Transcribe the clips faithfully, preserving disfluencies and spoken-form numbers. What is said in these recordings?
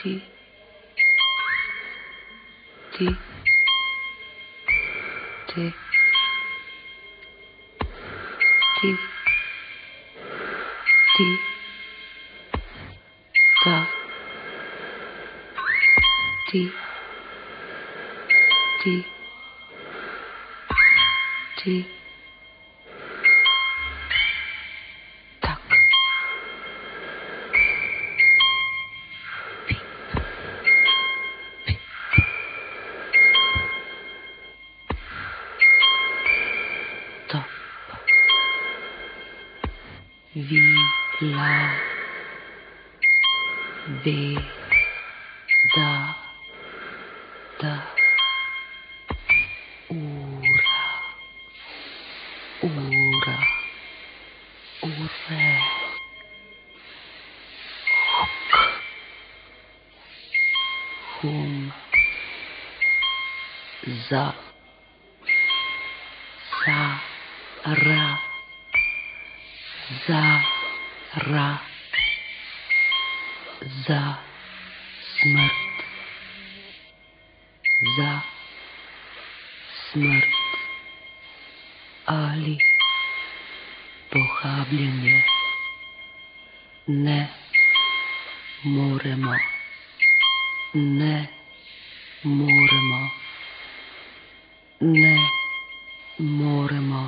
Ti. Ti. Te. Ti. Ti. Ta. Ti. Ti. Ti. Tak. Pip. Pip. Top. Vi. La. Ve. Da. Da. Ura. Ura. Ure. Huk. Hum. Za. Sa. Ra. Za. Ra. Za. Smrt. Za. Smrt. Ali pohabljenje. Ne moremo. Ne moremo. Ne moremo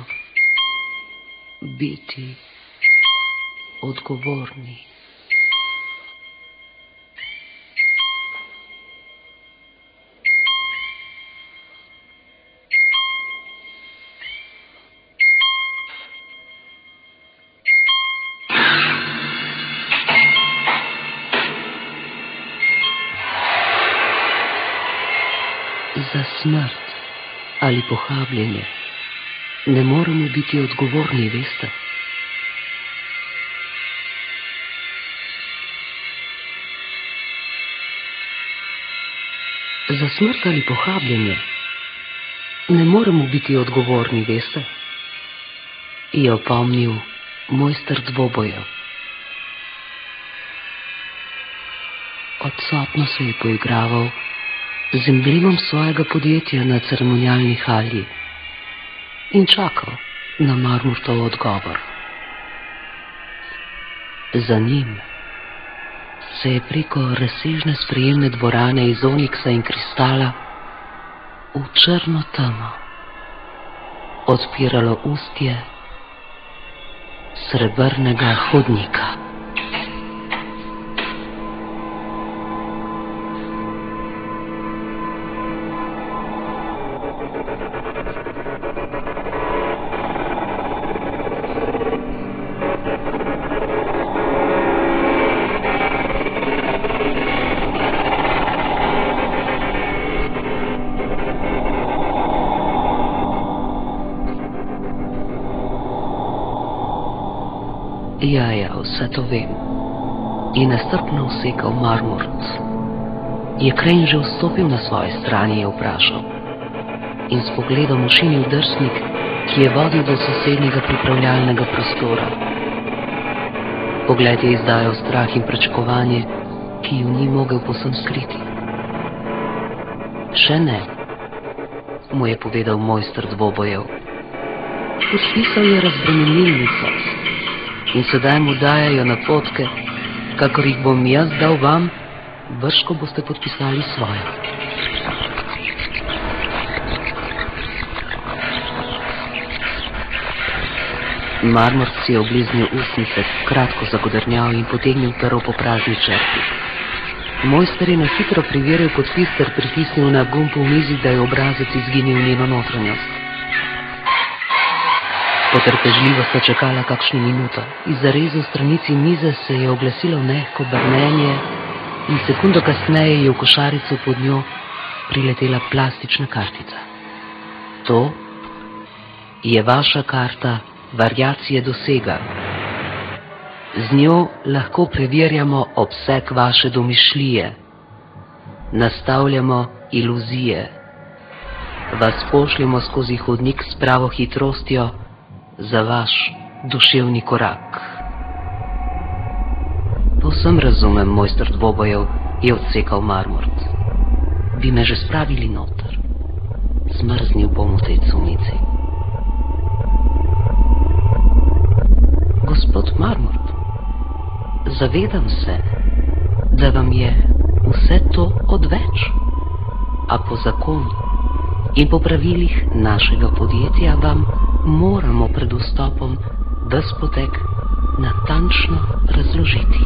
biti odgovorni. Za smrt ali pohabljenje ne moremo biti odgovorni, veste? Za smrt ali pohabljenje ne moremo biti odgovorni, veste? Je opomnil mojster dvobojev. Odsotno se je poigraval z emblemom svojega podjetja na ceremonialni halji in čakal na Marmurtov odgovor. Za njim se je preko razsežne sprejemne dvorane iz oniksa in kristala v črno temo odpiralo ustje srebrnega hodnika. Ja, ja, vse to vem. Je nestrpno usekal Marmurt. Je Crane že vstopil na svoji strani, je vprašal. In s pogledom ošinil drsnik, ki je vodil do sosednjega pripravljalnega prostora. Pogled je izdajal strah in pričakovanje, ki ju ni mogel povsem skriti. Še ne, mu je povedal mojster dvobojev. Podpisal je razbremenilnico in sedaj mu dajajo napotke, kakor jih bom jaz dal vam, brž ko boste podpisali svoje. Marmurt si je obliznil ustnice, kratko zagodrnjal in potegnil pero po prazni črti. Mojster je na hitro preveril podpis ter pritisnil na gumb v mizi, da je obrazec izginil v njeno notranjost. Potrpežljivo sta čakala kakšno minuto. Iz zarezu v stranici mize se je oglasilo mehko brnenje in sekundo kasneje je v košarico pod njo priletela plastična kartica. To je vaša karta variacije dosega. Z njo lahko preverjamo obseg vaše domišljije, nastavljamo iluzije, vas pošljemo skozi hodnik s pravo hitrostjo za vaš duševni korak. Povsem razumem, mojster dvobojev, je odsekal Marmort. Bi me že spravili noter. Zmrznil bom v tej cunici. Gospod Marmort, zavedam se, da vam je vse to odveč, a po zakonu in po pravilih našega podjetja vam moramo pred vstopom ves potek natančno razložiti.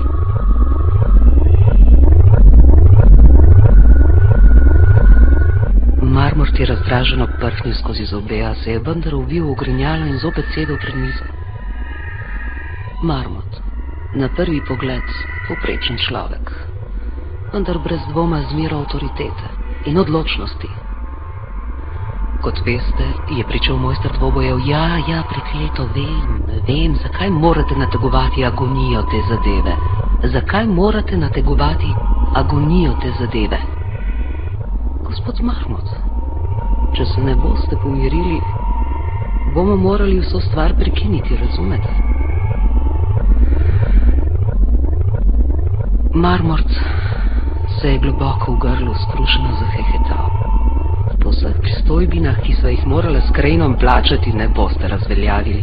Marmort je razdraženo prhnil skozi zobe, a se je vendar uvil v grinjalo in zopet sedel pred mizo. Marmort, na prvi pogled povprečen človek, vendar brez dvoma z mero avtoritete in odločnosti. Kot veste, je pričel mojster dvobojev, ja, ja, prekleto, vem, vem, zakaj morate nategovati agonijo te zadeve? Zakaj morate nategovati agonijo te zadeve? Gospod Marmot, če se ne boste pomirili, bomo morali vso stvar prekiniti, razumete? Marmort se je globoko v grlu skrušeno zahehetal. Po vseh pristojbinah, ki so jih morala s Krejnom plačati, ne boste razveljavili.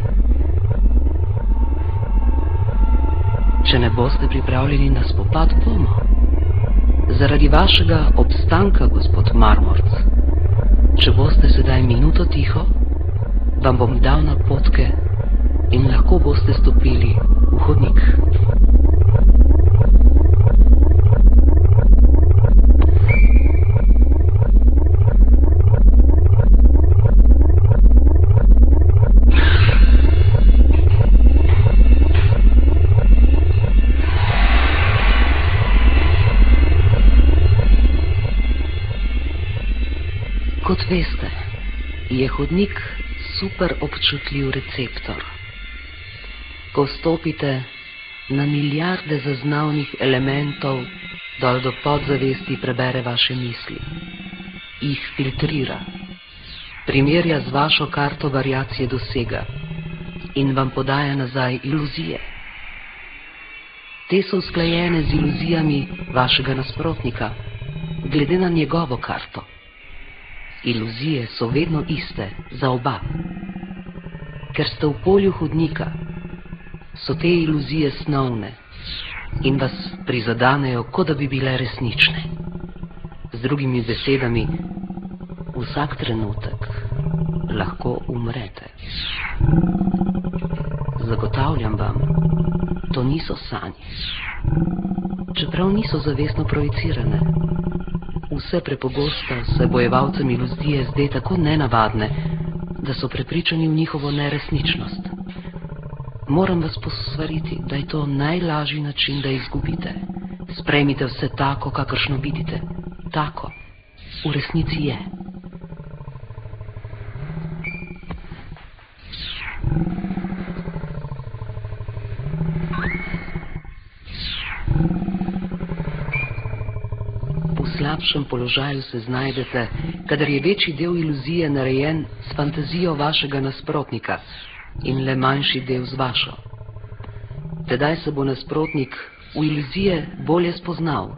Če ne boste pripravljeni na spopad, bomo. Zaradi vašega obstanka, gospod Marmort, če boste sedaj minuto tiho, vam bom dal napotke in lahko boste stopili v hodnik. Kot veste, je hodnik super občutljiv receptor. Ko stopite na milijarde zaznavnih elementov, dol do podzavesti prebere vaše misli, jih filtrira, primerja z vašo karto variacije dosega in vam podaja nazaj iluzije. Te so usklajene z iluzijami vašega nasprotnika, glede na njegovo karto. Iluzije so vedno iste za oba. Ker ste v polju hodnika, so te iluzije snovne in vas prizadanejo, kot da bi bile resnične. Z drugimi besedami, vsak trenutek lahko umrete. Zagotavljam vam, to niso sanje. Čeprav niso zavestno projicirane, vse prepogosto se bojevalcem iluzije zde tako nenavadne, da so prepričani v njihovo neresničnost. Moram vas posvariti, da je to najlažji način, da izgubite. Sprejmite vse tako, kakršno vidite. Tako. V resnici je. V slabšem položaju se znajdete, kadar je večji del iluzije narejen s fantazijo vašega nasprotnika in le manjši del z vašo. Tedaj se bo nasprotnik v iluzije bolje spoznal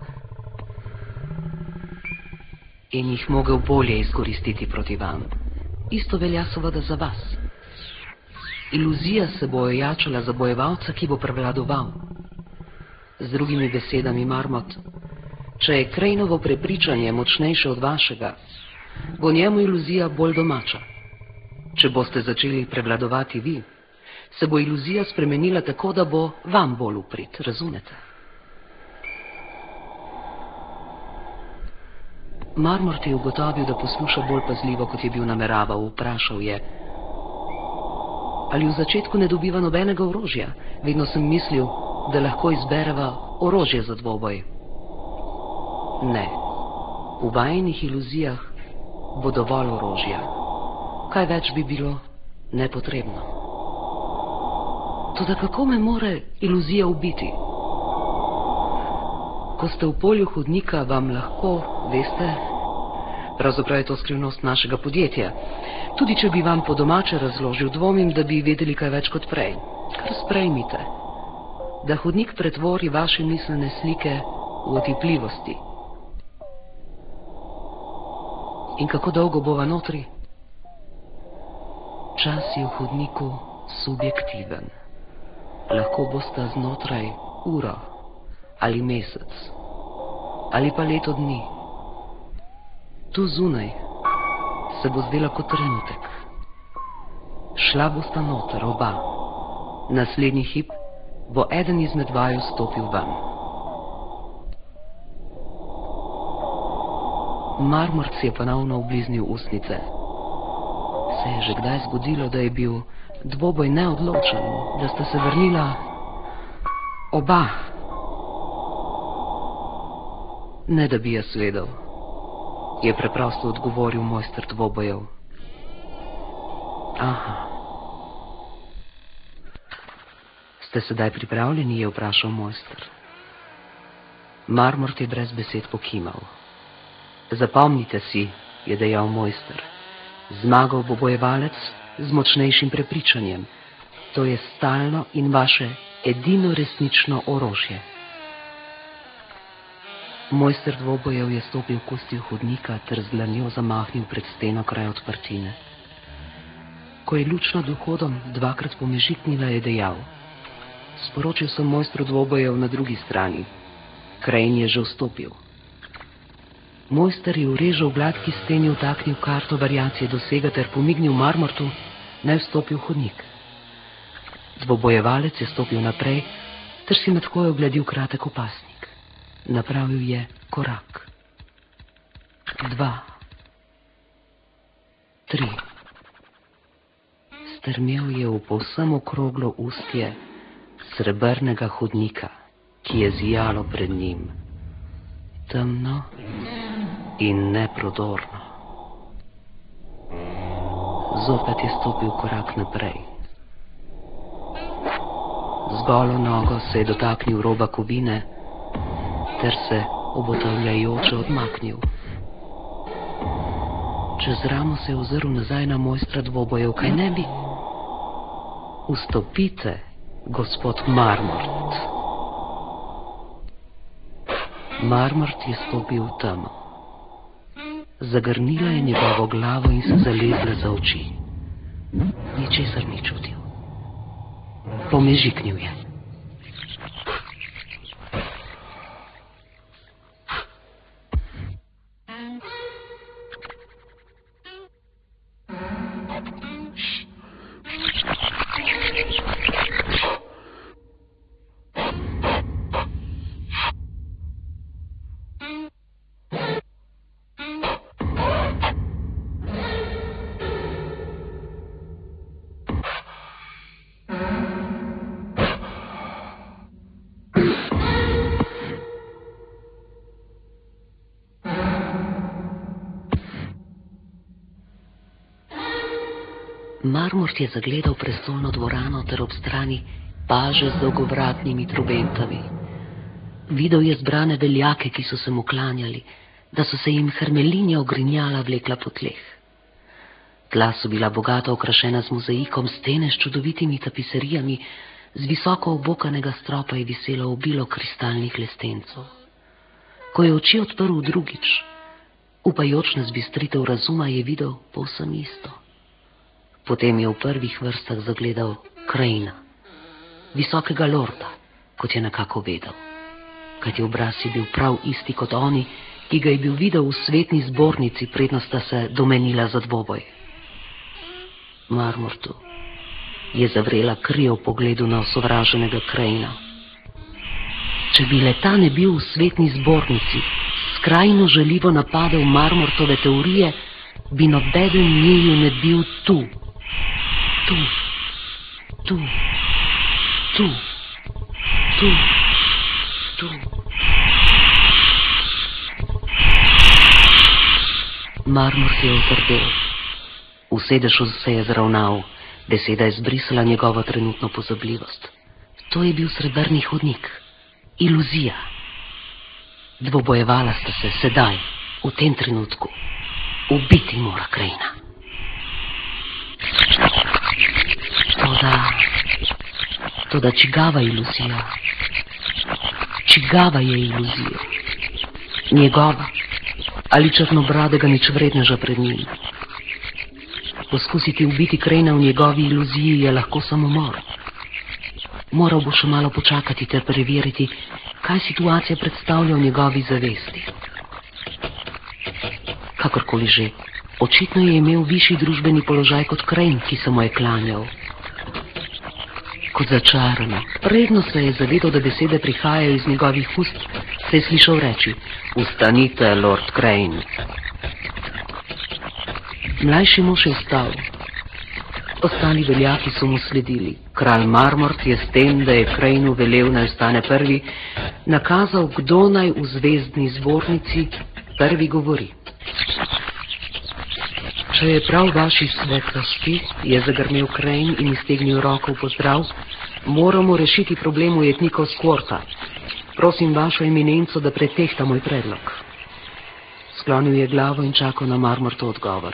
in jih mogel bolje izkoristiti proti vam. Isto velja seveda za vas. Iluzija se bo ojačala za bojevalca, ki bo prevladoval. Z drugimi besedami, Marmot, če je Krejnovo prepričanje močnejše od vašega, bo njemu iluzija bolj domača. Če boste začeli prevladovati vi, se bo iluzija spremenila tako, da bo vam bolj uprit, razumete? Marmort je ugotovil, da posluša bolj pazljivo, kot je bil nameraval. Vprašal je, ali v začetku ne dobiva nobenega orožja. Vedno sem mislil, da lahko izbereva orožje za dvoboj. Ne, v vajinih iluzijah bo dovolj orožja. Kaj več bi bilo nepotrebno. Toda kako me more iluzija ubiti? Ko ste v polju hodnika, vam lahko, veste, pravzaprav je to skrivnost našega podjetja. Tudi če bi vam po domače razložil, dvomim, da bi vedeli kaj več kot prej. Kar sprejmite, da hodnik pretvori vaše mislene slike v otipljivosti In kako dolgo bova notri? Čas je v hodniku subjektiven. Lahko bosta znotraj ura ali mesec ali pa leto dni. Tu zunaj se bo zdela kot trenutek. Šla bosta noter oba. Naslednji hip bo eden izmed vaju stopil ven. Marmor si je ponovno obliznil ustnice. Se je že kdaj zgodilo, da je bil dvoboj neodločen, da sta se vrnila oba? Ne da bi jaz vedel, je preprosto odgovoril mojster dvobojev. Aha. Ste sedaj pripravljeni, je vprašal mojster. Marmor je brez besed pokimal. Zapomnite si, je dejal mojster, zmagal bo bojevalec z močnejšim prepričanjem. To je stalno in vaše edino resnično orožje. Mojster dvobojev je stopil k ustju hodnika ter z dlanjo zamahnil pred steno kraj odprtine. Ko je luč nad vhodom dvakrat pomežiknila, je dejal: sporočil sem mojstru dvobojev na drugi strani. Crane je že vstopil. Mojster je v režo v gladki steni vtaknil karto variacije dosega ter pomignil Marmortu, naj vstopi v hodnik. Dvobojevalec je stopil naprej ter si med hojo ogledil kratek opasnik. Napravil je korak. Dva. Tri. Strmel je v povsem okroglo ustje srebrnega hodnika, ki je zijalo pred njim. Temno in neprodorno. Zopet je stopil korak naprej. Z golo nogo se je dotaknil roba kovine ter se obotavljajoče odmaknil. Čez ramo se je ozrl nazaj na mojstra dvobojev. Kaj ne bi? Vstopite, gospod Marmort. Marmort je stopil v temo. Zagrnila je njegovo glavo in se zalezla za oči. Ničesar ni čutil. Pomežiknil je. Marmort je zagledal prestolno dvorano ter ob strani paže z dolgovratnimi trobentami. Videl je zbrane veljake, ki so se mu klanjali, da so se jim hermelinja ogrinjala vlekla po tleh. Tla so bila bogato okrašena z mozaikom, stene s čudovitimi tapiserijami, z visoko obokanega stropa je viselo obilo kristalnih lestencev. Ko je oči odprl drugič, upajoč na zbistritev razuma, je videl povsem isto. Potem je v prvih vrstah zagledal Cranea, visokega lorda, kot je nekako vedel, kajti obraz je bil prav isti kot oni, ki ga je bil videl v svetni zbornici, predno sta se domenila za dvoboj. Marmortu je zavrela kri ob pogledu na osovraženega Cranea. Če bi le ta ne bil v svetni zbornici, skrajno žaljivo napadel Marmortove teorije, bi nobeden njiju ne bil tu. Tu, tu, tu, tu, tu. Marmor se je otrdel. V sedežu se je zravnal, beseda je zbrisala njegovo trenutno pozabljivost. To je bil srebrni hodnik, iluzija. Dvobojevala sta se sedaj, v tem trenutku. Ubiti mora Cranea. Toda, toda čigava iluzija? Čigava je iluzija? Njegova ali črnobradega ničvredneža pred njim. Poskusiti ubiti Crana v njegovi iluziji je lahko samomor. Moral bo še malo počakati ter preveriti, kaj situacija predstavlja v njegovi zavesti. Kakorkoli že, očitno je imel višji družbeni položaj kot Crane, ki se mu je klanjal. Kot začarano, predno se je zavedal, da besede prihajajo iz njegovih ust, se je slišal reči: "Ustanite, Lord Crane." Mlajši mož je vstal. Ostali veljaki so mu sledili. Kralj Marmort je s tem, da je Craneu velel, naj ostane prvi, nakazal, kdo naj v zvezdni zbornici prvi govori. "Če je prav vaši svetlosti," je zagrmel Crane in iztegnil roko v pozdrav, "moramo rešiti problem ujetnikov Squorta. Prosim vašo eminenco, da pretehta moj predlog." Sklonil je glavo in čakal na Marmortov odgovor.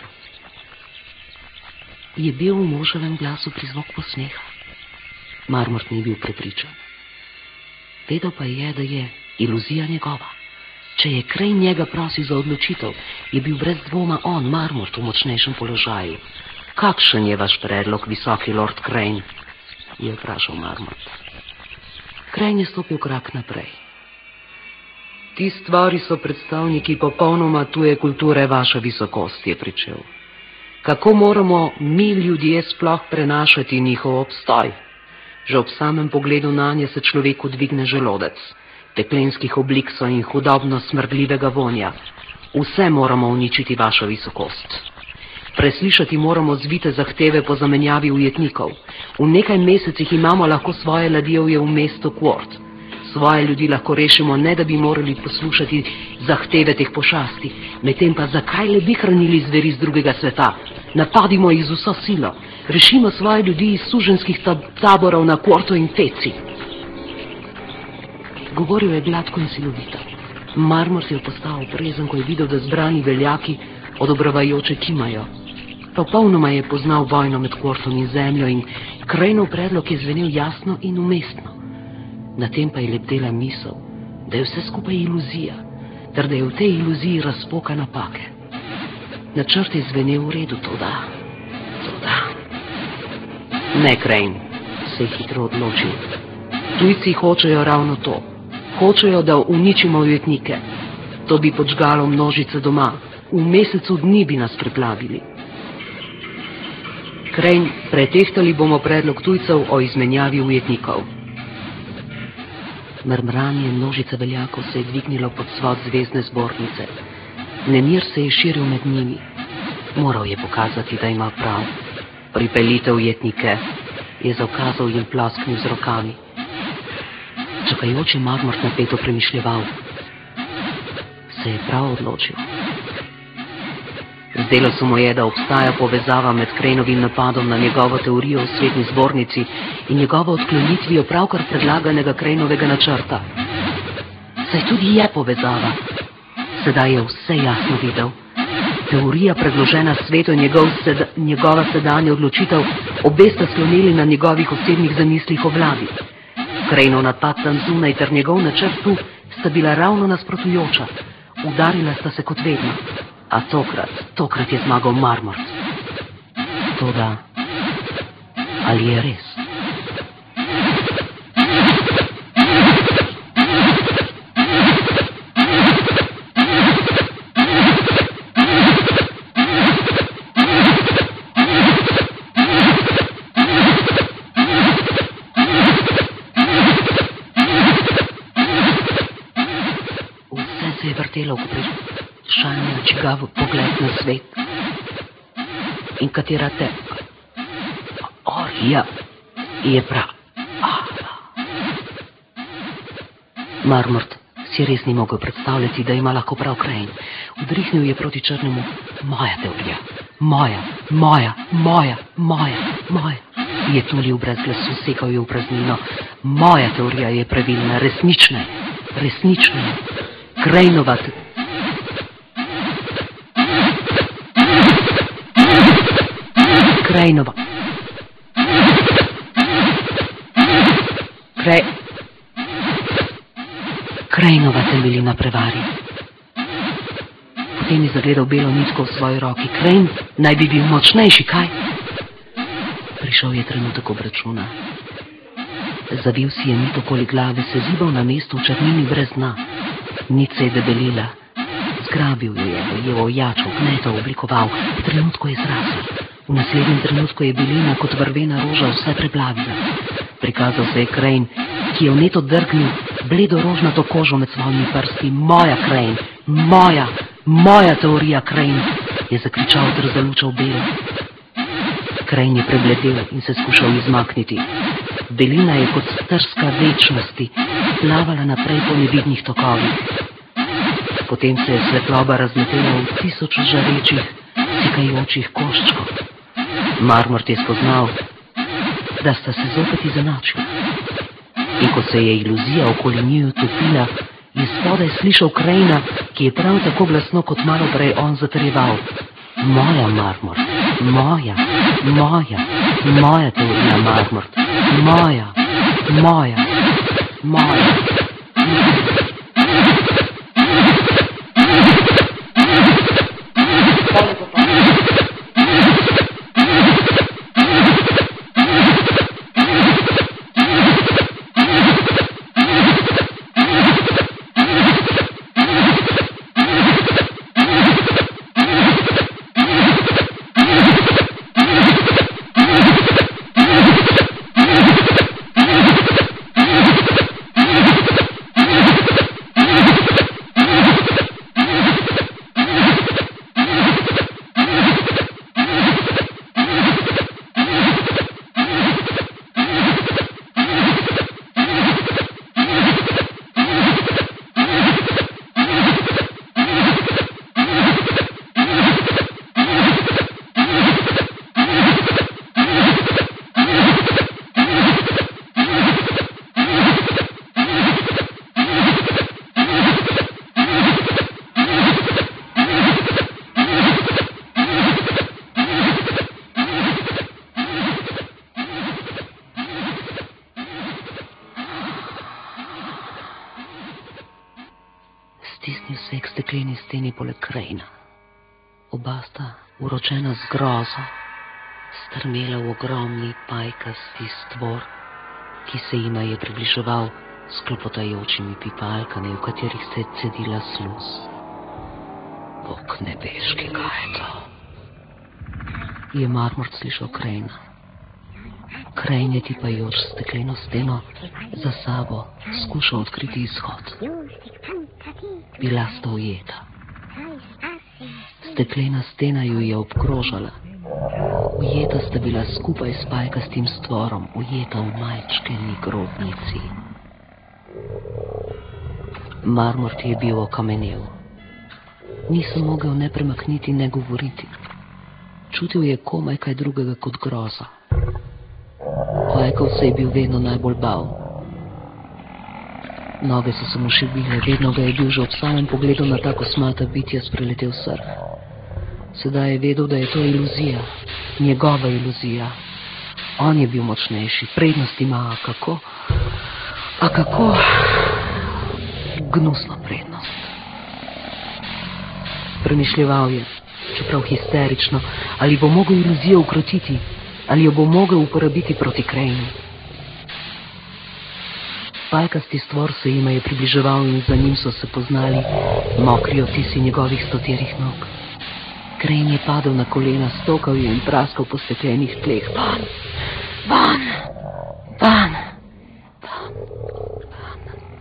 Je bil v moževem glasu prizvok posmeha. Marmort ni bil prepričan. Vedel pa je, da je iluzija njegova. Če je Crane njega prosil za odločitev, je bil brez dvoma on, Marmort, v močnejšem položaju. "Kakšen je vaš predlog, visoki Lord Crane?" je vprašal Marmort. Crane je stopil korak naprej. "Ti stvari so predstavniki popolnoma tuje kulture, vaša visokost," je pričel. "Kako moramo mi ljudje sploh prenašati njihov obstoj? Že ob samem pogledu nanje se človeku dvigne želodec. Peklenskih oblik so in hudobno smrdljivega vonja. Vse moramo uničiti, vaša visokost. Preslišati moramo zvite zahteve po zamenjavi ujetnikov. V nekaj mesecih imamo lahko svoje ladjevje v mestu Quort. Svoje ljudi lahko rešimo, ne da bi morali poslušati zahteve teh pošasti. Medtem pa zakaj le bi hranili zveri z drugega sveta? Napadimo jih z vso silo. Rešimo svoje ljudi iz suženskih tab taborov na Quartu in Feci." Govoril je gladko in silovito. Marmort je postal oprezen, ko je videl, da zbrani veljaki odobravajoče kimajo. Popolnoma je poznal vojno med Quartom in zemljo in Craneov predlog je zvenel jasno in umestno. Na tem pa je lebdela misel, da je vse skupaj iluzija, ter da je v tej iluziji razpoka napake. Načrt je zvenel v redu, toda, toda. "Ne, Crane," se je hitro odločil. "Tujci hočejo ravno to. Hočejo, da uničimo ujetnike. To bi podžgalo množice doma. V mesecu dni bi nas preplavili. Crane, pretehtali bomo predlog tujcev o izmenjavi ujetnikov." Mrmranje množice veljakov se je dvignilo pod svod zvezdne zbornice. Nemir se je širil med njimi. Moral je pokazati, da ima prav. "Pripeljite ujetnike," je zaukazal in plosknil z rokami. Čakajoči Marmort napeto premišljeval. Se je prav odločil. Zdelo se mu je, da obstaja povezava med Craneovim napadom na njegovo teorijo v svetni zbornici in njegovo odklonitvijo pravkar predlaganega Craneovega načrta. Saj tudi je povezava. Sedaj je vse jasno videl. Teorija predložena svetu in njegov sed njegova sedanja odločitev, obe sta sklonili na njegovih osebnih zamislih o vladi. Craneov napad tam zunaj ter njegov načrt tu sta bila ravno nasprotujoča. Udarila sta se kot vedno. A tokrat, tokrat je zmagal Marmort. Toda, ali je res? Vse se je vrtelo v vprašanju, čigav pogled na svet. In katera te orija je prav. Marmort si res ni mogel predstavljati, da ima lahko prav Crane. Vdrihnil je proti črnemu. Moja teorija, moja, moja, moja, moja, moja. Je tulil brez glasu, sekal je v praznino. Moja teorija je pravilna, resnična, resnična. Craneova teorija. Craneova. Cra... Craneova temelji na prevari. Potem je zagledal belo nitko v svoji roki. Crane naj bi bil močnejši, kaj? Prišel je trenutek obračuna. Zavil si je nit okoli glave, se zibal na mestu v črnini brez dna. Nit se je debelila. Zgrabil jo je, je ojačal, kmetal, oblikoval. V trenutku je zrasel. V naslednjem trenutku je belina kot vrvena roža vse preplavila. Prikazal se je Crane, ki je v net odrgnil bledo rožnato kožo med svojimi prsti. Moja, Crane, moja, moja teorija, Crane, je zakričal ter zalučal belo. Crane je prebledel in se skušal izmakniti. Belina je kot strska večnosti plavala naprej po nevidnih tokovih. Potem se je svetloba razletela v tisoč žarečih, sikajočih koščkov. Marmort je spoznal, da sta se zopet izenačila. In ko se je iluzija okoli njiju topila, je spodaj slišal Cranea, ki je prav tako glasno kot malo prej on zatrjeval: moja, Marmort, moja, moja, moja teorija, Marmort, moja, moja, moja. Stisnil se je k stekleni steni poleg Cranea. Oba sta, uročena z grozo, strmela v ogromni pajkasti stvor, ki se jima je približeval s klopotajočimi pipalkami, v katerih se je cedila sluz. Bog nebeški, kaj je to? Je Marmort slišal Cranea. Crane je tipajoč stekleno steno za sabo skušal odkriti izhod. Bila sta ujeta. Steklena stena ju je obkrožala. Ujeta sta bila skupaj s pajkastim stvorom, ujeta v majčkeni grobnici. Marmort je bil okamenel. Nisem mogel ne premakniti, ne govoriti. Čutil je komaj kaj drugega kot groza. Pajkov se je bil vedno najbolj bal. Noge so se mu šibile, vedno ga je bil že ob samem pogledu na ta kosmata bitja spreletel srh. Sedaj je vedel, da je to iluzija, njegova iluzija. On je bil močnejši, prednost ima, a kako? A kako? Gnusno prednost. Premišljeval je, čeprav histerično, ali bo mogel iluzijo ukrotiti, ali jo bo mogel uporabiti proti Craneu. Pajkasti stvor se jima je približeval in za njim so se poznali mokri otisi njegovih stoterih nog. Crane je padel na kolena, stokal je in praskal po steklenih tleh. Van, van, van, van, van.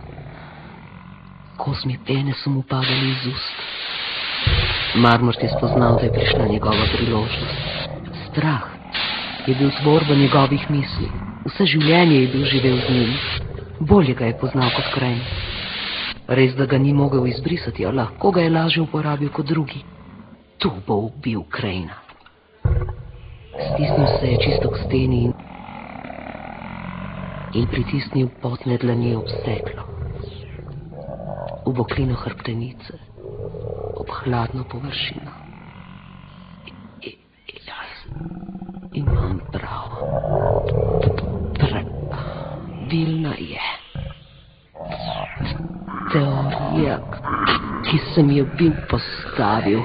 Kozmi pene so mu padali iz ust. Marmort je spoznal, da je prišla njegova priložnost. Strah je bil tvor v njegovih misli. Vse življenje je bil živel z njim. Bolje ga je poznal kot Crane. Res, da ga ni mogel izbrisati, a lahko ga je lažje uporabil kot drugi. Tu bo ubil Cranea. Stisnil se je čisto k steni in, in pritisnil potne dlani ob steklo. V boklino hrbtenice, ob hladno površino. I, i, jaz imam prav. Pravilna je teorija, ki ki sem jo bil postavil.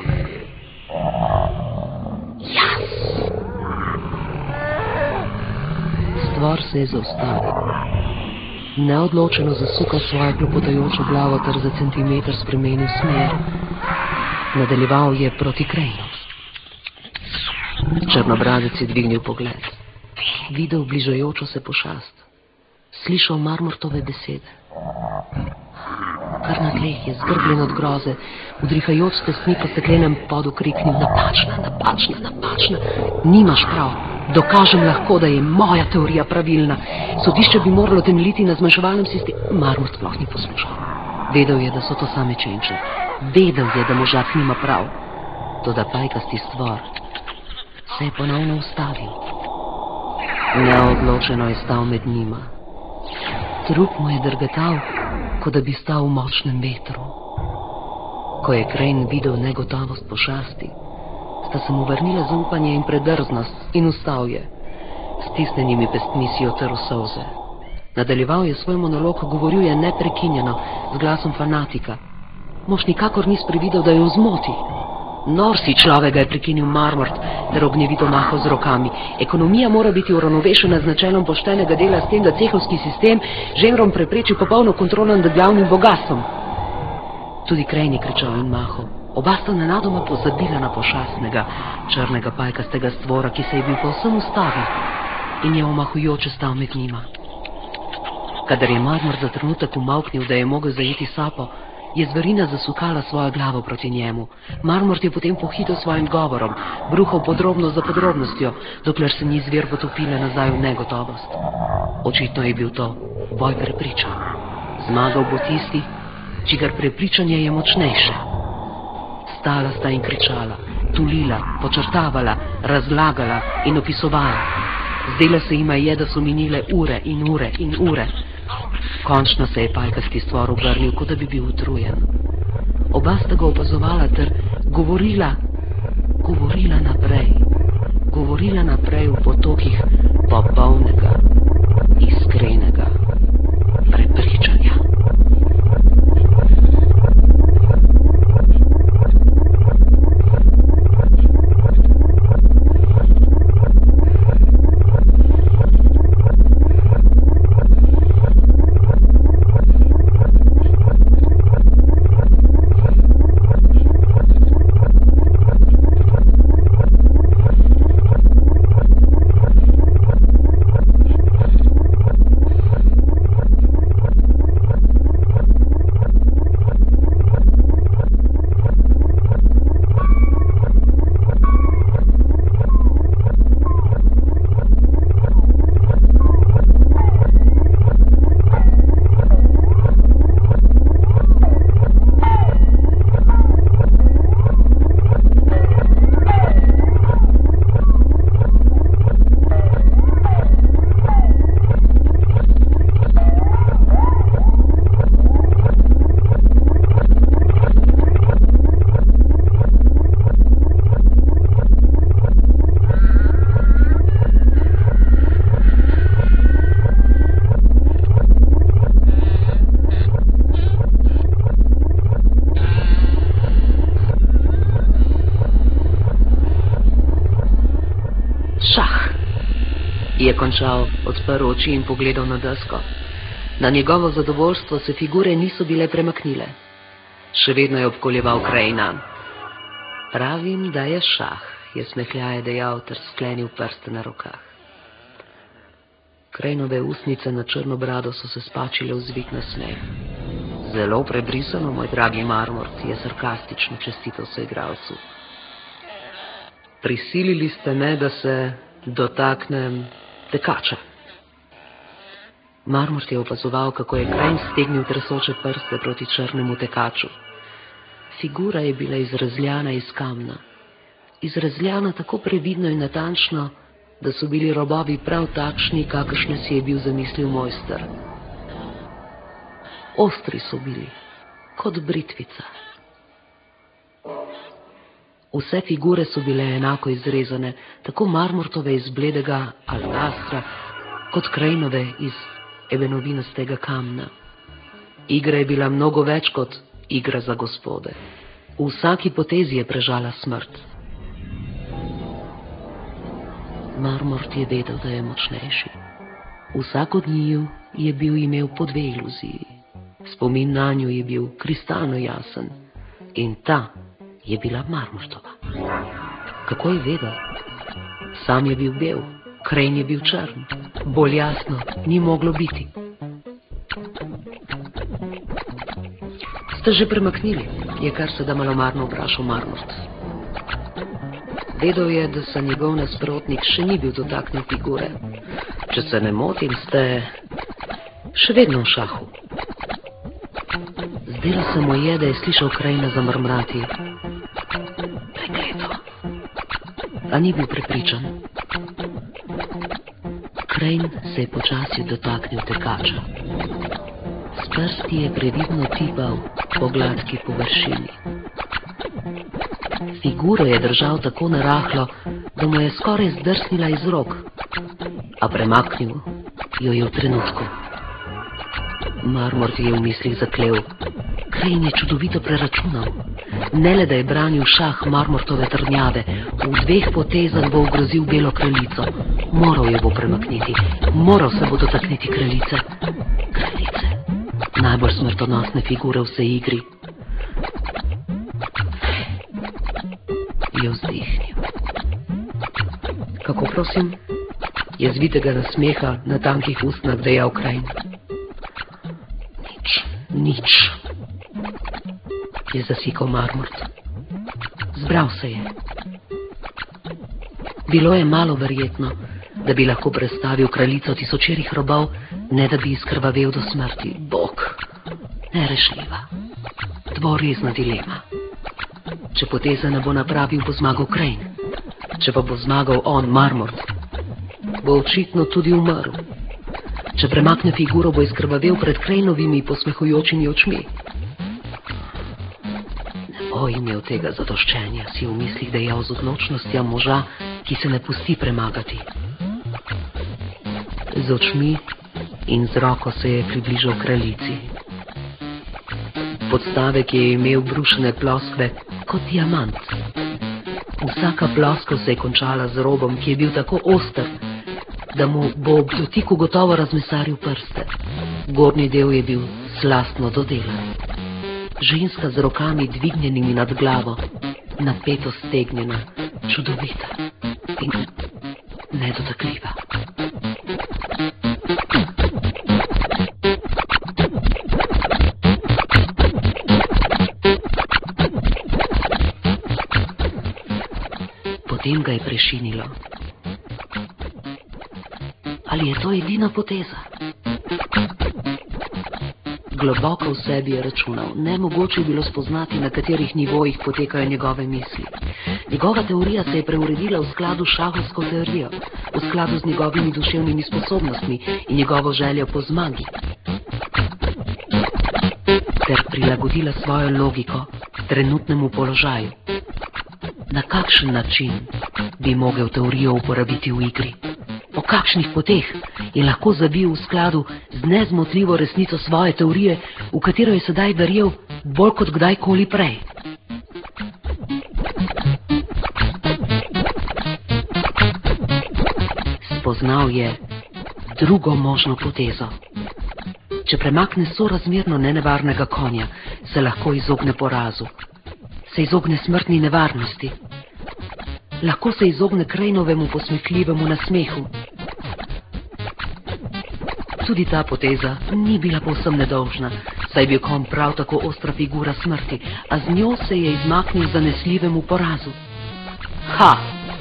Jaz! Stvor se je zaustavil. Neodločeno zasukal svojo klopotajočo glavo ter za centimeter spremenil smer. Nadaljeval je proti Cranu. Črnobradec je dvignil pogled. Videl bližajočo se pošast. Slišal Marmortove besede. Kar na tleh je, zgrbljen od groze, udrihajoč s testmi po steklenem podu kriknil: napačna, napačna, napačna. Nimaš prav. Dokažem lahko, da je moja teorija pravilna. Sodišče bi moralo temeljiti na zmanjševalnem sistemu. Marmort sploh ni poslušal. Vedel je, da so to same čenče. Vedel je, da možak nima prav. Toda pajkasti stvor se je ponovno ustavil. Neodločeno je stal med njima. Trup mu je drgetal, kot da bi stal v močnem vetru. Ko je Crane videl negotovost pošasti, sta se mu vrnila zaupanje in predrznost in ustal je. Stisnenimi pestmi si otrl solze. Nadaljeval je svoj monolog, govoril je neprekinjeno, z glasom fanatika. Mož nikakor ni sprevidel, da jo zmoti. Nor si človek, ga je prekinil Marmort, ter ognjevito mahal z rokami. Ekonomija mora biti uravnovešena z načelom poštenega dela, s tem, da cehovski sistem žemrom prepreči popolno kontrolo nad glavnim bogastvom. Tudi Crane je kričal in mahal. Oba sta nenadoma pozabila na pošastnega, črnega pajkastega stvora, ki se je bil povsem ustavil in je omahujoče stal med njima. Kadar je Marmort za trenutek umavknil, da je mogel zajeti sapo, je zverina zasukala svojo glavo proti njemu. Marmort je potem pohitel svojim govorom, bruhal podrobnost za podrobnostjo, dokler se ni zver potopila nazaj v negotovost. Očitno je bil to boj prepričan. Zmagal bo tisti, čigar prepričanje je močnejše. Stala sta in kričala, tulila, počrtavala, razlagala in opisovala. Zdelo se jima je, da so minile ure in ure in ure. Končno se je pajkasti stvor obrnil, kot da bi bil utrujen. Oba sta ga opazovala ter govorila, govorila naprej, govorila naprej v potokih popolnega, iskrenega prepričanja. Je končal, odprl oči in pogledal na desko. Na njegovo zadovoljstvo se figure niso bile premaknile. Še vedno je obkoljeval Crana. Pravim, da je šah, je smehljaje dejal ter sklenil prste na rokah. Cranove ustnice na črno brado so se spačile v zvit na smeh. Zelo prebrisano, moj dragi Marmort, je sarkastično čestital soigralcu. Prisilili ste me, da se dotaknem tekača. Marmort je opazoval, kako je Crane stegnil tresoče prste proti črnemu tekaču. Figura je bila izrezljana iz kamna. Izrezljana tako previdno in natančno, da so bili robovi prav takšni, kakršne si je bil zamislil mojster. Ostri so bili, kot britvica. Vse figure so bile enako izrezane, tako Marmortove iz bledega albastra, kot Cranove iz ebenovinastega kamna. Igra je bila mnogo več kot igra za gospode. V vsaki potezi je prežala smrt. Marmort je vedel, da je močnejši. Vsak od njiju je bil imel po dve iluziji. Spomin na njo je bil kristalno jasen in ta je bila Marmortova. Kako je vedel? Sam je bil bel, Crane je bil črn. Bolj jasno ni moglo biti. Ste že premaknili, je kar se da malomarno vprašal Marmort. Vedel je, da se njegov nasprotnik še ni bil dotaknil figure. Če se ne motim, ste še vedno v šahu. Zdelo se mu je, da je slišal Cranea zamrmrati. Prekleto. A ni bil prepričan. Crane se je počasi dotaknil tekača. S prsti je previdno tipal po gladki površini. Figuro je držal tako narahlo, da mu je skoraj zdrsnila iz rok, a premaknil jo je v trenutku. Marmort je v mislih zaklel. Crane je čudovito preračunal. Ne le, da je branil šah Marmortove trdnjave, v dveh potezah bo ogrozil belo kraljico. Moral jo bo premakniti, moral se bo dotakniti kraljice. Kraljice, najbolj smrtonosne figure v vsej igri. Je vzdihnil. Kako prosim? Je zvitega nasmeha na tankih ustnah dejal Crane. Nič, nič, je zasikal Marmort. Zbral se je. Bilo je malo verjetno, da bi lahko prestavil kraljico tisočerih robov, ne da bi izkrvavel do smrti. Bog, nerešljiva, dvorezna dilema. Če poteze ne bo napravil, bo zmagal Crane. Če pa bo zmagal on, Marmort, bo očitno tudi umrl. Če premakne figuro, bo izkrvavel pred Craneovimi posmehujočimi očmi. Ne bo imel tega zadoščenja, si v mislih dejal z odločnostjo moža, ki se ne pusti premagati. Z očmi in z roko se je približal kraljici. Podstavek je imel brušene ploskve kot diamant. Vsaka ploskev se je končala z robom, ki je bil tako oster, da mu bo ob dotiku gotovo razmesaril prste. Gornji del je bil slastno dodelan. Ženska z rokami dvignjenimi nad glavo, napeto stegnjena, čudovita in nedotakljiva. Potem ga je prešinilo. Ali je to edina poteza? Globoko v sebi je računal. Nemogoče je bilo spoznati, na katerih nivojih potekajo njegove misli. Njegova teorija se je preuredila v skladu s šahovsko teorijo, v skladu z njegovimi duševnimi sposobnostmi in njegovo željo po zmagi, ter prilagodila svojo logiko trenutnemu položaju. Na kakšen način bi mogel teorijo uporabiti v igri? Po kakšnih poteh je lahko zabil v skladu z nezmotljivo resnico svoje teorije, v katero je sedaj verjel bolj kot kdajkoli prej? Spoznal je drugo možno potezo. Če premakne sorazmerno nenevarnega konja, se lahko izogne porazu. Se izogne smrtni nevarnosti. Lahko se izogne Craneovemu posmehljivemu nasmehu. Tudi ta poteza ni bila povsem nedolžna, saj je bil konj prav tako ostra figura smrti, a z njo se je izmaknil zanesljivemu porazu. Ha!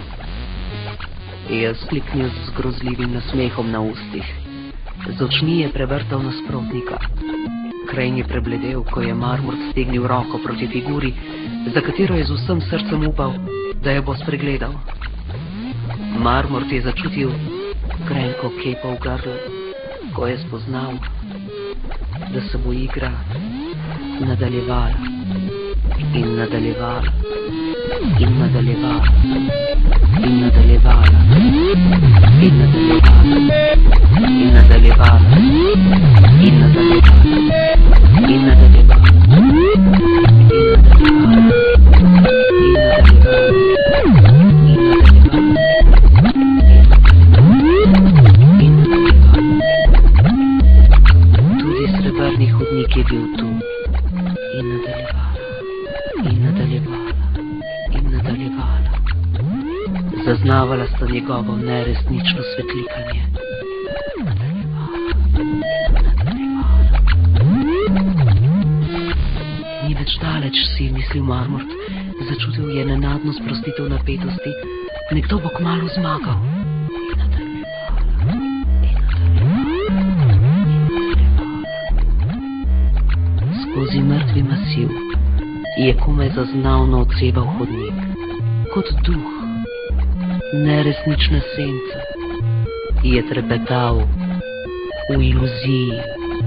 Je skliknil z grozljivim nasmehom na ustih. Z očmi je prevrtal nasprotnika. Crane je prebledel, ko je Marmort stegnil roko proti figuri, za katero je z vsem srcem upal, da jo bo spregledal. Marmort je začutil grenko kepo v grlu, ko je spoznal, da se bo igra nadaljevala in nadaljevala in nadaljevala in nadaljevala in nadaljevala in nadaljevala in nadaljevala in nadaljevala. Lik je bil tu in nadaljevala, in nadaljevala, in nadaljevala. Zaznavala sta njegovo neresnično svetlikanje. Ni več daleč, si je mislil Marmort. Začutil je nenadno sprostitev napetosti. Nekdo bo kmalu zmagal. In nadaljevala, in nadaljevala, in nadaljevala. Skozi mrtvi masiv je komaj zaznavno odseval hodnik. Kot duh, neresnična senca, je trepetal v iluziji.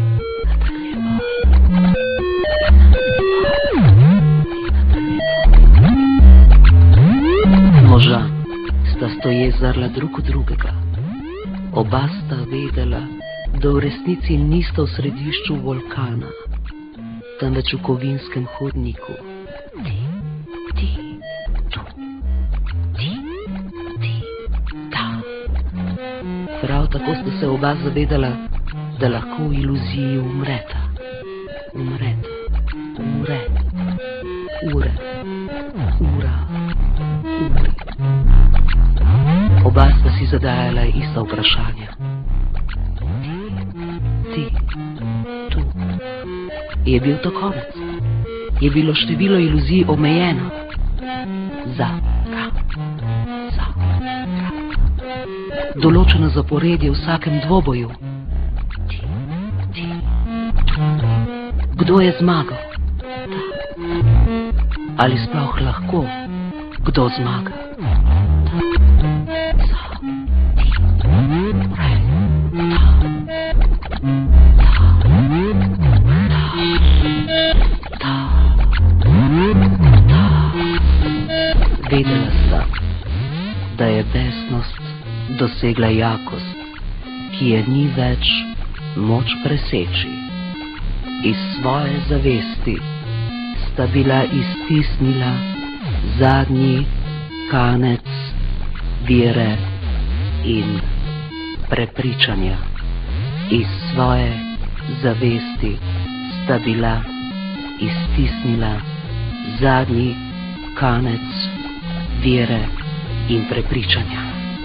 Moža sta stoje zrla drug od drugega. Oba sta vedela, da v resnici nista v središču vulkana, temveč v kovinskem hodniku. Ti, ti, tu, ti, ti, ta. Prav tako sta se oba zavedala, da lahko v iluziji umreta. Umreta, umre, ure, ura, ure. Oba sta si zadajala ista vprašanja. Ti, tu. Je bil to konec? Je bilo število iluzij omejeno? Za, ra, za, ra. Določeno zaporedje v vsakem dvoboju. Ti, ti, tu. Kdo je zmagal? Ta. Ali sploh lahko kdo zmaga? Vedela sta, da je besnost dosegla jakost, ki je ni več moč preseči. Iz svoje zavesti sta bila iztisnila zadnji kanec vere in prepričanja. Iz svoje zavesti sta bila iztisnila zadnji kanec vere in prepričanja.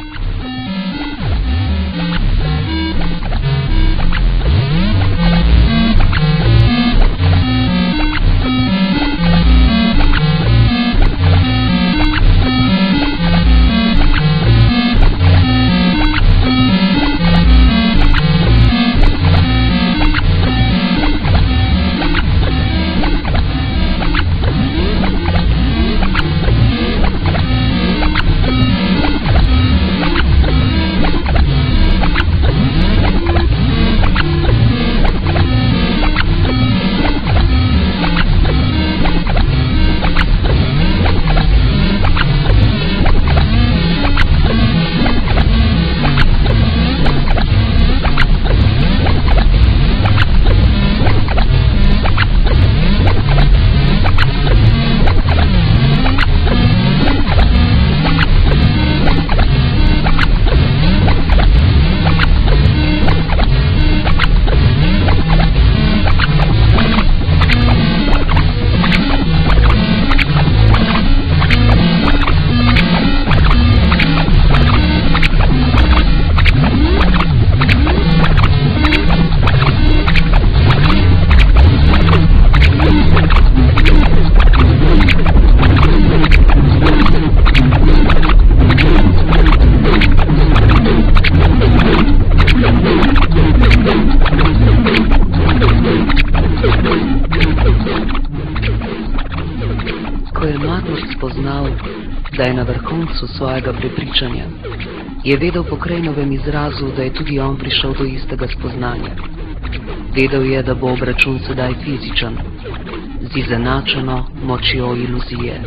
Da je na vrhuncu svojega prepričanja, je vedel po Krejnovem izrazu, da je tudi on prišel do istega spoznanja. Vedel je, da bo obračun sedaj fizičen, z izenačeno močjo iluzije.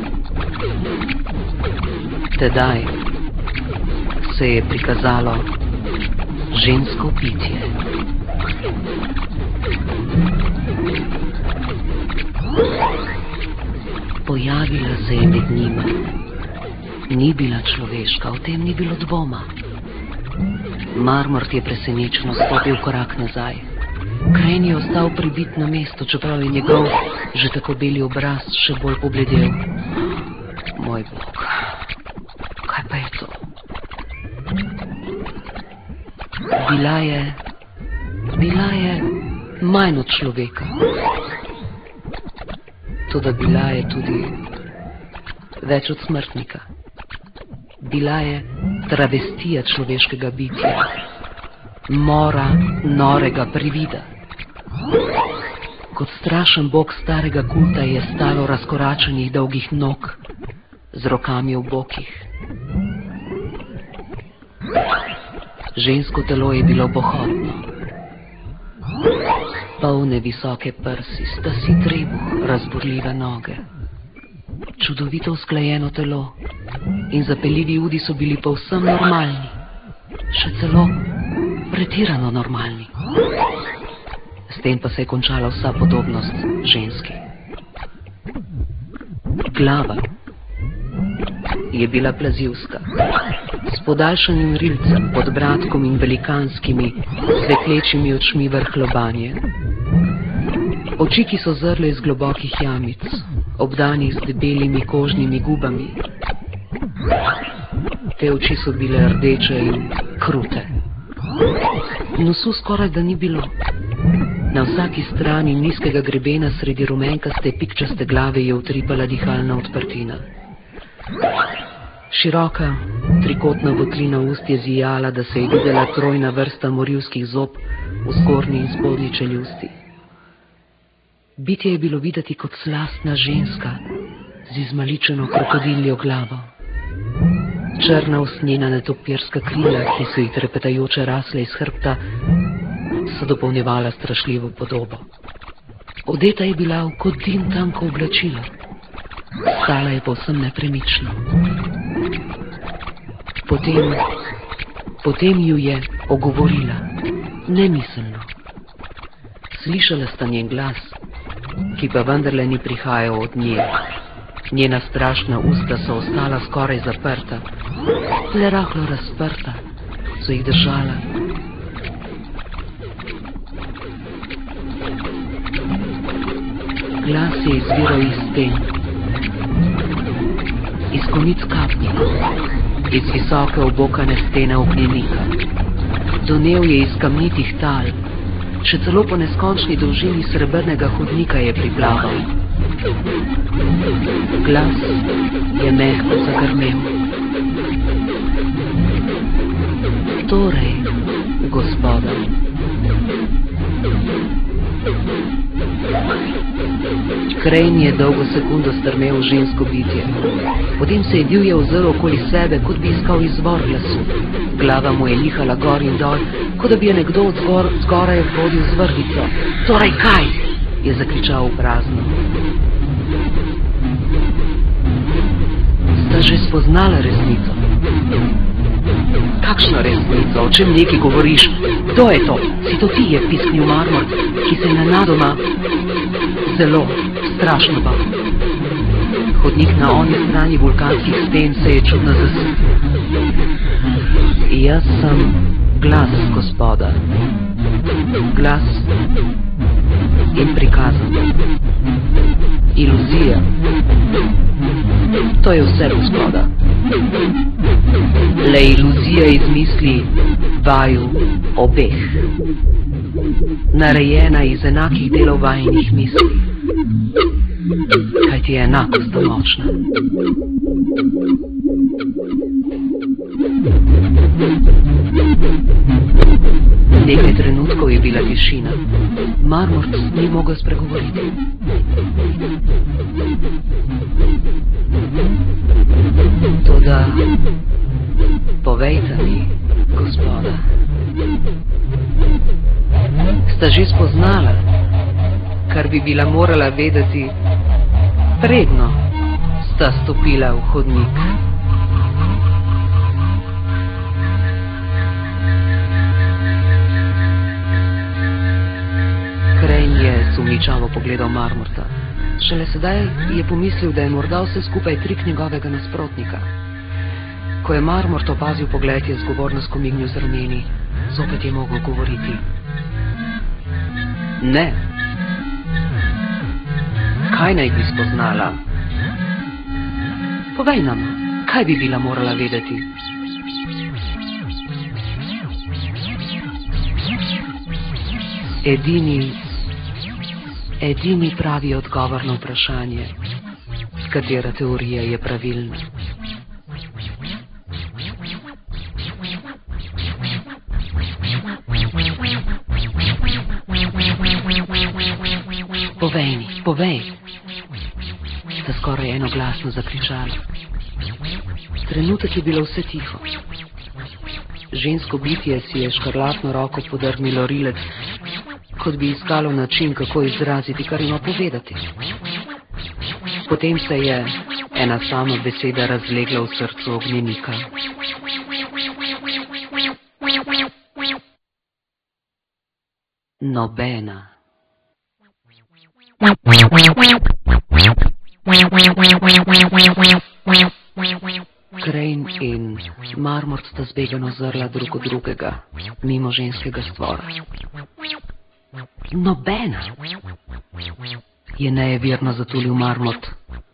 Tedaj se je prikazalo žensko bitje. Pojavila se je med njima. Ni bila človeška, o tem ni bilo dvoma. Marmort je presenečeno stopil korak nazaj. Crane je ostal pribit na mestu, čeprav je njegov že tako beli obraz še bolj pobledel. Moj bog, kaj pa je to? Bila je, bila je manj od človeka. Toda bila je tudi več od smrtnika. Bila je travestija človeškega bitja, mora norega privida. Kot strašen bog starega kulta je stalo razkoračenih dolgih nog z rokami v bokih. Žensko telo je bilo bohotno. Polne visoke prsi, stasi trebuh, razburljive noge. Čudovito usklajeno telo in zapeljivi udi so bili povsem normalni, še celo pretirano normalni. S tem pa se je končala vsa podobnost ženski. Glava je bila plazivska, s podaljšanim rilcem, podbradkom in velikanskimi, svetlečimi očmi vrh lobanje. Oči, ki so zrle iz globokih jamic, obdanih z debelimi kožnimi gubami. Te oči so bile rdeče in krute. Nosu skoraj da ni bilo. Na vsaki strani nizkega grebena sredi rumenkaste pikčaste glave je utripala dihalna odprtina. Široka, trikotna votlina ust je zijala, da se je videla trojna vrsta morilskih zob v zgornji in spodnji čeljusti. Bitje je bilo videti kot slastna ženska z izmaličeno krokodiljo glavo. Črna usnjena netopirska krila, ki so ji trepetajoče rasle iz hrbta, so dopolnjevala strašljivo podobo. Odeta je bila v kot dim tanko oblačilo. Stala je povsem nepremično. Potem, potem ju je ogovorila, nemiselno. Slišala sta njen glas, ki pa vendarle ni prihajal od nje. Njena strašna usta so ostala skoraj zaprta, le rahlo razprta, so jih držala. Glas je izviral iz sten, iz konic kapnikov, iz visoke obokane stene ognjenika. Donel je iz kamnitih tal, še celo po neskončni dolžini srebrnega hodnika je priplaval. Glas je mehko zagrmel. Torej, gospoda. Crane je dolgo sekundo strmel v žensko bitje. Potem se je divje ozrl okoli sebe, kot bi iskal izvor glasu. Glava mu je nihala gor in dol, kot da bi je nekdo od zgor, zgoraj vodil z vrvico. Torej kaj? Je zakričal v prazno. Sta že spoznala resnico? Kakšno resnico? O čem neki govoriš? Kdo je to? Si to ti, je pisknil Marmor, ki se je nenadoma zelo strašno bal. Hodnik na oni strani vulkanskih sten se je čudno zasitil. Jaz sem glas, gospoda. Glas in prikazan. Iluzija. To je vse, gospoda. Le iluzija izmisli vaju obeh. Narejena iz enakih delov vajinih misli. Kaj ti je enakost močna? Nekaj trenutkov je bila tišina. Marmor ni mogel spregovoriti. Toda, povejte mi, gospoda, sta že spoznala, kar bi bila morala vedeti, predno sta stopila v hodnik. Crane je sumničavo pogledal Marmorta. Šele sedaj je pomislil, da je morda vse skupaj trik njegovega nasprotnika. Ko je Marmort opazil pogled, je zgovorno skomignil z rameni. Zopet je mogel govoriti. Ne. Kaj naj bi spoznala? Povej nam, kaj bi bila morala vedeti? Edini, edini pravi odgovor na vprašanje, katera teorija je pravilna. Povej mi, povej, sta skoraj enoglasno zakričala. Trenutek je bilo vse tiho. Žensko bitje si je škrlatno roko podrgnilo rilec, kot bi iskalo način, kako izraziti, kar ima povedati. Potem se je ena sama beseda razlegla v srcu ognjenika. Nobena. Crane in Marmort sta zbegano zrla drug od drugega, mimo ženskega stvora. Nobena, je nejeverno zatulil Marmot.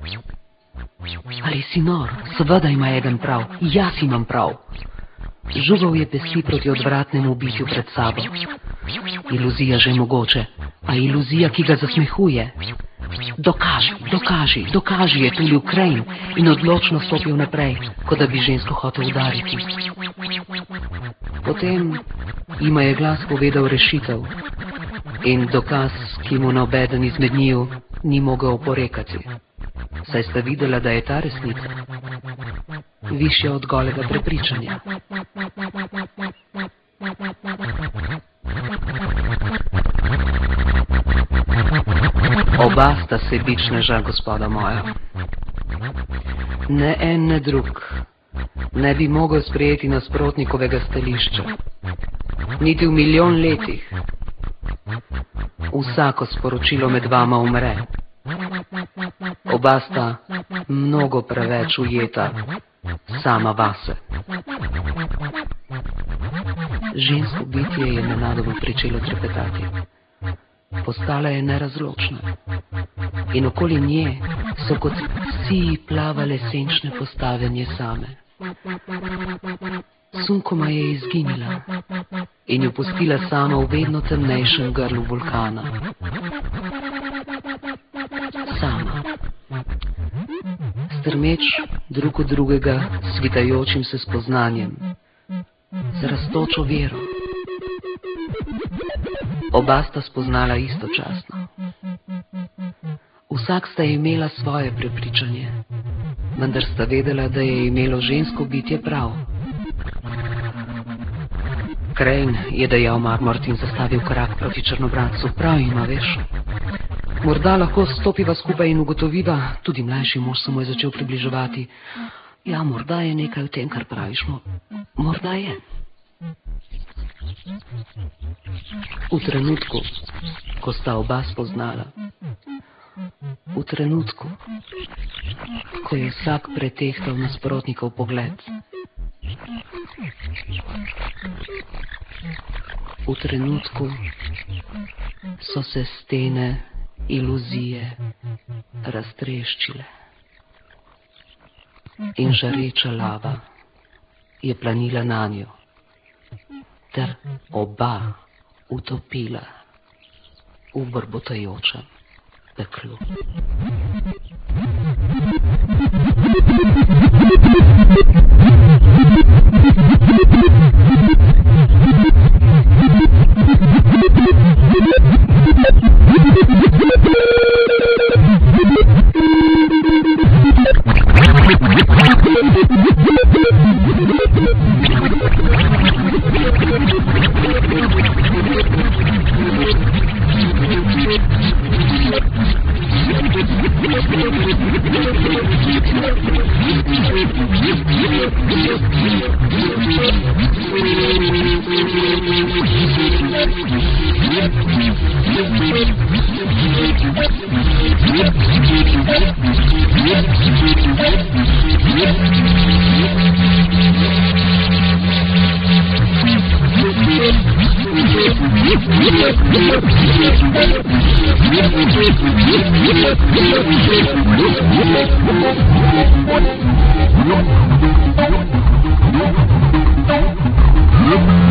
Ali si nor? Seveda ima eden prav, jaz imam prav. Žugal je pesti proti odvratnemu bitju pred sabo. Iluzija že mogoče, a iluzija, ki ga zasmehuje. Dokaži, dokaži, dokaži, je tulil Crane in odločno stopil naprej, kot da bi žensko hotel udariti. Potem jima je glas povedal rešitev in dokaz, ki mu nobeden izmed njiju ni mogel oporekati. Saj sta videla, da je ta resnica višja od golega prepričanja. Oba sta sebičneža, gospoda moja. Ne en, ne drug ne bi mogel sprejeti nasprotnikovega stališča. Niti v milijon letih. Vsako sporočilo med vama umre. Oba sta mnogo preveč ujeta sama vase. Žensko bitje je nenadoma pričelo trepetati. Postala je nerazločna in okoli nje so kot siji plavale senčne postave nje same. Sunkoma je izginila in jo pustila sama v vedno temnejšem grlu vulkana. Sama. Strmeč drug od drugega svitajočim se spoznanjem, z rastočo vero. Oba sta spoznala istočasno. Vsak sta imela svoje prepričanje, vendar sta vedela, da je imelo žensko bitje prav. Crane, je dejal Marmort in zastavil korak proti Črnobrancu. Prav ima, veš. Morda lahko stopiva skupaj in ugotoviva, tudi mlajši mož se mu je začel približevati. Ja, morda je nekaj v tem, kar praviš. Morda je. V trenutku, ko sta oba spoznala, v trenutku, ko je vsak pretehtal nasprotnikov pogled, v trenutku so se stene iluzije raztreščile in žareča lava je planila nanjo ter oba utopila v brbotajočem peklu. We'll be right back. Yep.